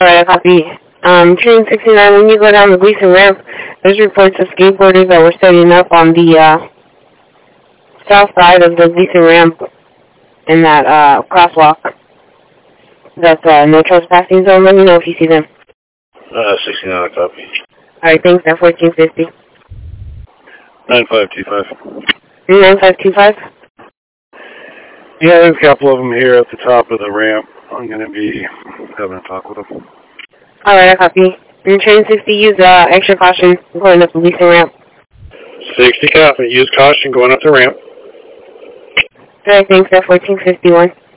Alright, I copy. Train 69, when you go down the Gleason ramp, there's reports of skateboarders that were setting up on the south side of the Gleason ramp in that crosswalk. That's no trespassing zone. Let me know if you see them. 69, copy. Alright, thanks. At 1450. 9525. 9525? Yeah, there's a couple of them here at the top of the ramp. I'm going to be having a talk with them. Alright, I copy. In train 60, use extra caution going up the Gleason ramp. 60, copy. Use caution going up the ramp. Alright, thanks. At 1451.